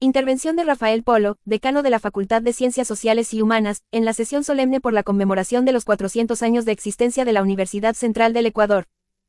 Intervención de Rafael Polo, decano de la Facultad de Ciencias Sociales y Humanas, en la sesión solemne por la conmemoración de los 400 años de existencia de la Universidad Central del Ecuador.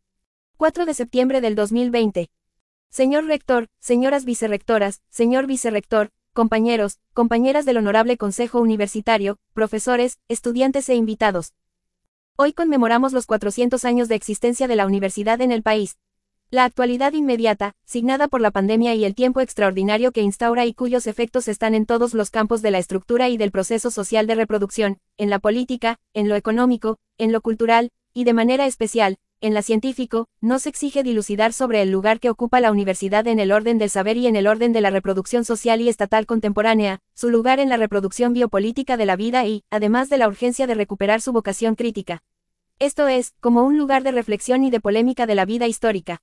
4 de septiembre del 2020. Señor Rector, señoras vicerrectoras, señor vicerrector, compañeros, compañeras del Honorable Consejo Universitario, profesores, estudiantes e invitados. Hoy conmemoramos los 400 años de existencia de la universidad en el país. La actualidad inmediata, signada por la pandemia y el tiempo extraordinario que instaura y cuyos efectos están en todos los campos de la estructura y del proceso social de reproducción, en la política, en lo económico, en lo cultural, y de manera especial, en la científico, nos exige dilucidar sobre el lugar que ocupa la universidad en el orden del saber y en el orden de la reproducción social y estatal contemporánea, su lugar en la reproducción biopolítica de la vida y, además de la urgencia de recuperar su vocación crítica. Esto es, como un lugar de reflexión y de polémica de la vida histórica.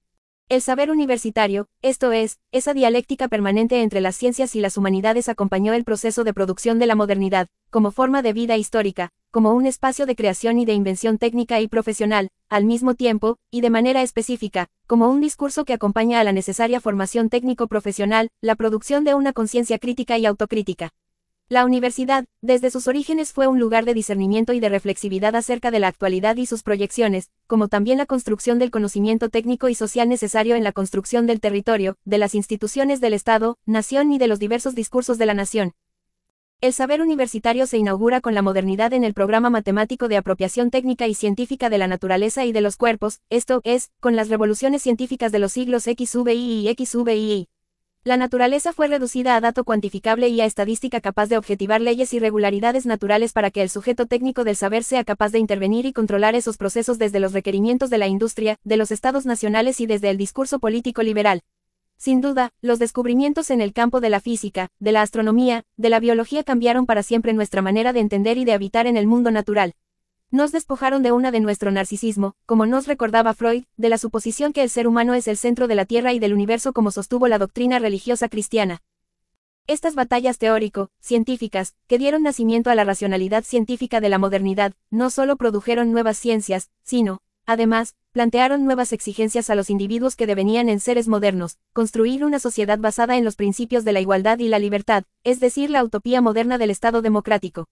El saber universitario, esto es, esa dialéctica permanente entre las ciencias y las humanidades acompañó el proceso de producción de la modernidad, como forma de vida histórica, como un espacio de creación y de invención técnica y profesional, al mismo tiempo, y de manera específica, como un discurso que acompaña a la necesaria formación técnico-profesional, la producción de una conciencia crítica y autocrítica. La universidad, desde sus orígenes fue un lugar de discernimiento y de reflexividad acerca de la actualidad y sus proyecciones, como también la construcción del conocimiento técnico y social necesario en la construcción del territorio, de las instituciones del Estado, nación y de los diversos discursos de la nación. El saber universitario se inaugura con la modernidad en el programa matemático de apropiación técnica y científica de la naturaleza y de los cuerpos, esto es, con las revoluciones científicas de los siglos XVII y XVII. La naturaleza fue reducida a dato cuantificable y a estadística capaz de objetivar leyes y regularidades naturales para que el sujeto técnico del saber sea capaz de intervenir y controlar esos procesos desde los requerimientos de la industria, de los estados nacionales y desde el discurso político liberal. Sin duda, los descubrimientos en el campo de la física, de la astronomía, de la biología cambiaron para siempre nuestra manera de entender y de habitar en el mundo natural. Nos despojaron de nuestro narcisismo, como nos recordaba Freud, de la suposición que el ser humano es el centro de la Tierra y del universo como sostuvo la doctrina religiosa cristiana. Estas batallas teórico-científicas, que dieron nacimiento a la racionalidad científica de la modernidad, no solo produjeron nuevas ciencias, sino, además, plantearon nuevas exigencias a los individuos que devenían en seres modernos, construir una sociedad basada en los principios de la igualdad y la libertad, es decir, la utopía moderna del Estado democrático.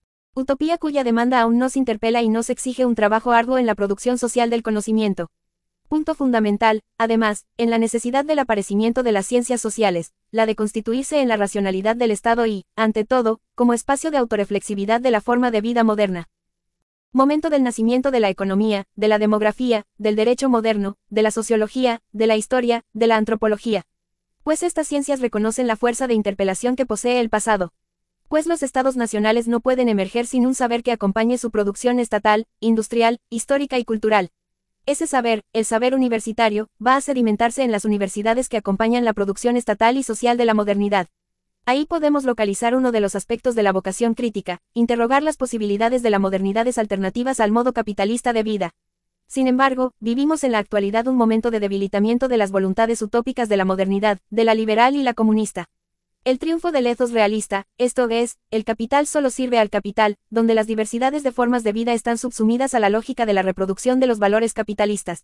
Utopía cuya demanda aún nos interpela y nos exige un trabajo arduo en la producción social del conocimiento. Punto fundamental, además, en la necesidad del aparecimiento de las ciencias sociales, la de constituirse en la racionalidad del Estado y, ante todo, como espacio de autorreflexividad de la forma de vida moderna. Momento del nacimiento de la economía, de la demografía, del derecho moderno, de la sociología, de la historia, de la antropología. Pues estas ciencias reconocen la fuerza de interpelación que posee el pasado. Pues los estados nacionales no pueden emerger sin un saber que acompañe su producción estatal, industrial, histórica y cultural. Ese saber, el saber universitario, va a sedimentarse en las universidades que acompañan la producción estatal y social de la modernidad. Ahí podemos localizar uno de los aspectos de la vocación crítica, interrogar las posibilidades de las modernidades alternativas al modo capitalista de vida. Sin embargo, vivimos en la actualidad un momento de debilitamiento de las voluntades utópicas de la modernidad, de la liberal y la comunista. El triunfo del ethos realista, esto es, el capital solo sirve al capital, donde las diversidades de formas de vida están subsumidas a la lógica de la reproducción de los valores capitalistas.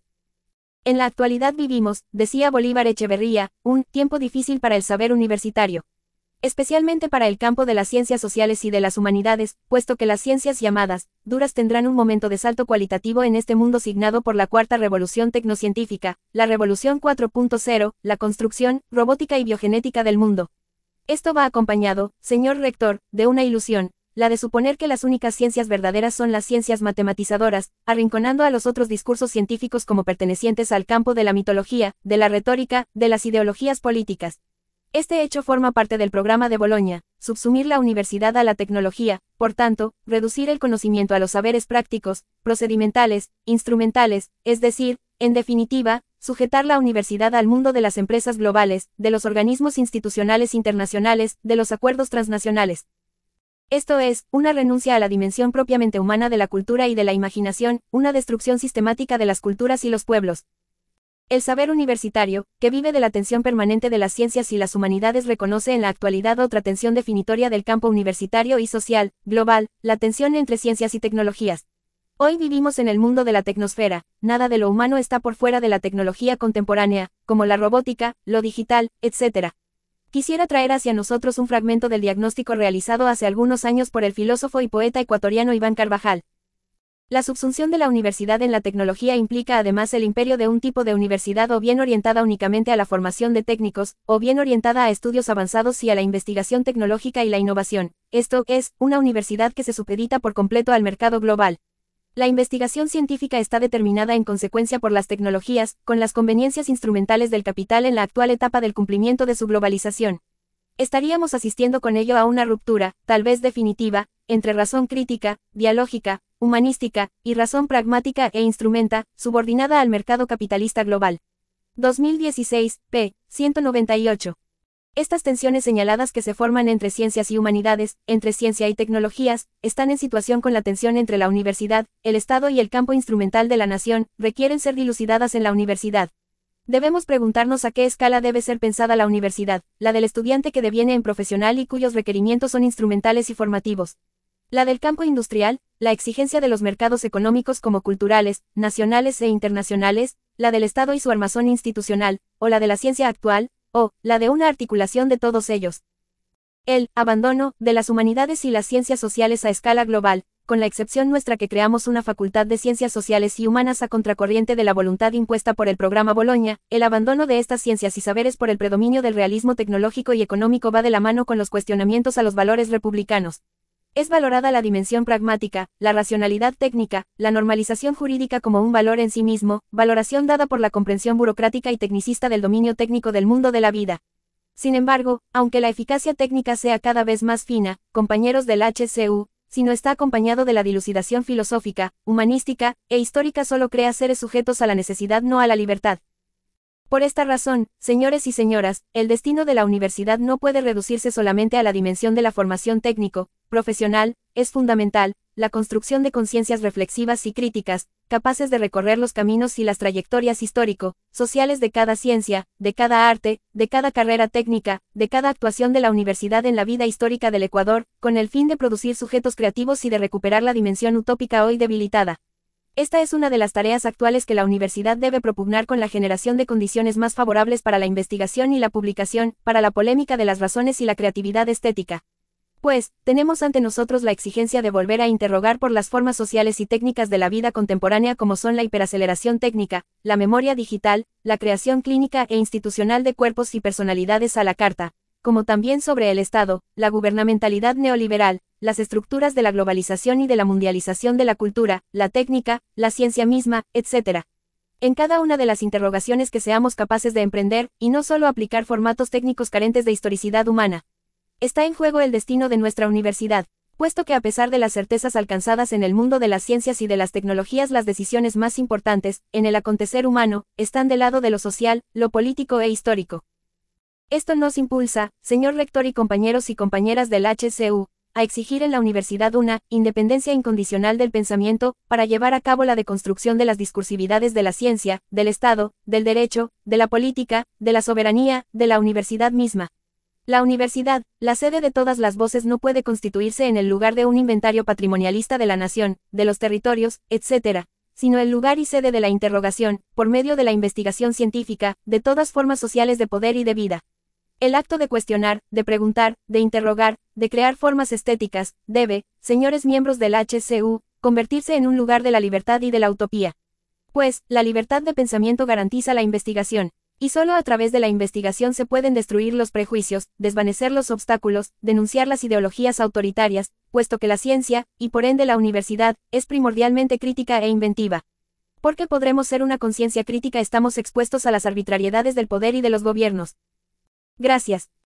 En la actualidad vivimos, decía Bolívar Echeverría, un tiempo difícil para el saber universitario. Especialmente para el campo de las ciencias sociales y de las humanidades, puesto que las ciencias llamadas duras tendrán un momento de salto cualitativo en este mundo signado por la cuarta revolución tecnocientífica, la revolución 4.0, la construcción, robótica y biogenética del mundo. Esto va acompañado, señor rector, de una ilusión, la de suponer que las únicas ciencias verdaderas son las ciencias matematizadoras, arrinconando a los otros discursos científicos como pertenecientes al campo de la mitología, de la retórica, de las ideologías políticas. Este hecho forma parte del programa de Boloña, subsumir la universidad a la tecnología, por tanto, reducir el conocimiento a los saberes prácticos, procedimentales, instrumentales, es decir, en definitiva, sujetar la universidad al mundo de las empresas globales, de los organismos institucionales internacionales, de los acuerdos transnacionales. Esto es, una renuncia a la dimensión propiamente humana de la cultura y de la imaginación, una destrucción sistemática de las culturas y los pueblos. El saber universitario, que vive de la tensión permanente de las ciencias y las humanidades, reconoce en la actualidad otra tensión definitoria del campo universitario y social, global, la tensión entre ciencias y tecnologías. Hoy vivimos en el mundo de la tecnosfera, nada de lo humano está por fuera de la tecnología contemporánea, como la robótica, lo digital, etc. Quisiera traer hacia nosotros un fragmento del diagnóstico realizado hace algunos años por el filósofo y poeta ecuatoriano Iván Carvajal. La subsunción de la universidad en la tecnología implica además el imperio de un tipo de universidad o bien orientada únicamente a la formación de técnicos, o bien orientada a estudios avanzados y a la investigación tecnológica y la innovación. Esto es, una universidad que se supedita por completo al mercado global. La investigación científica está determinada en consecuencia por las tecnologías, con las conveniencias instrumentales del capital en la actual etapa del cumplimiento de su globalización. Estaríamos asistiendo con ello a una ruptura, tal vez definitiva, entre razón crítica, dialógica, humanística, y razón pragmática e instrumenta, subordinada al mercado capitalista global. 2016, p. 198. Estas tensiones señaladas que se forman entre ciencias y humanidades, entre ciencia y tecnologías, están en situación con la tensión entre la universidad, el Estado y el campo instrumental de la nación, requieren ser dilucidadas en la universidad. Debemos preguntarnos a qué escala debe ser pensada la universidad, la del estudiante que deviene en profesional y cuyos requerimientos son instrumentales y formativos. La del campo industrial, la exigencia de los mercados económicos como culturales, nacionales e internacionales, la del Estado y su armazón institucional, o la de la ciencia actual, o la de una articulación de todos ellos. El abandono de las humanidades y las ciencias sociales a escala global, con la excepción nuestra que creamos una facultad de ciencias sociales y humanas a contracorriente de la voluntad impuesta por el programa Boloña, el abandono de estas ciencias y saberes por el predominio del realismo tecnológico y económico va de la mano con los cuestionamientos a los valores republicanos. Es valorada la dimensión pragmática, la racionalidad técnica, la normalización jurídica como un valor en sí mismo, valoración dada por la comprensión burocrática y tecnicista del dominio técnico del mundo de la vida. Sin embargo, aunque la eficacia técnica sea cada vez más fina, compañeros del HCU, si no está acompañado de la dilucidación filosófica, humanística e histórica solo crea seres sujetos a la necesidad no a la libertad. Por esta razón, señores y señoras, el destino de la universidad no puede reducirse solamente a la dimensión de la formación técnico, profesional, es fundamental, la construcción de conciencias reflexivas y críticas, capaces de recorrer los caminos y las trayectorias sociales de cada ciencia, de cada arte, de cada carrera técnica, de cada actuación de la universidad en la vida histórica del Ecuador, con el fin de producir sujetos creativos y de recuperar la dimensión utópica hoy debilitada. Esta es una de las tareas actuales que la universidad debe propugnar con la generación de condiciones más favorables para la investigación y la publicación, para la polémica de las razones y la creatividad estética. Pues, tenemos ante nosotros la exigencia de volver a interrogar por las formas sociales y técnicas de la vida contemporánea como son la hiperaceleración técnica, la memoria digital, la creación clínica e institucional de cuerpos y personalidades a la carta, como también sobre el Estado, la gubernamentalidad neoliberal, las estructuras de la globalización y de la mundialización de la cultura, la técnica, la ciencia misma, etc. En cada una de las interrogaciones que seamos capaces de emprender, y no solo aplicar formatos técnicos carentes de historicidad humana, está en juego el destino de nuestra universidad, puesto que a pesar de las certezas alcanzadas en el mundo de las ciencias y de las tecnologías, las decisiones más importantes, en el acontecer humano, están del lado de lo social, lo político e histórico. Esto nos impulsa, señor rector y compañeros y compañeras del HCU, a exigir en la universidad una independencia incondicional del pensamiento, para llevar a cabo la deconstrucción de las discursividades de la ciencia, del Estado, del derecho, de la política, de la soberanía, de la universidad misma. La universidad, la sede de todas las voces, no puede constituirse en el lugar de un inventario patrimonialista de la nación, de los territorios, etc., sino el lugar y sede de la interrogación, por medio de la investigación científica, de todas formas sociales de poder y de vida. El acto de cuestionar, de preguntar, de interrogar, de crear formas estéticas, debe, señores miembros del HCU, convertirse en un lugar de la libertad y de la utopía. Pues, la libertad de pensamiento garantiza la investigación, y solo a través de la investigación se pueden destruir los prejuicios, desvanecer los obstáculos, denunciar las ideologías autoritarias, puesto que la ciencia, y por ende la universidad, es primordialmente crítica e inventiva. Porque podremos ser una conciencia crítica, estamos expuestos a las arbitrariedades del poder y de los gobiernos. Gracias.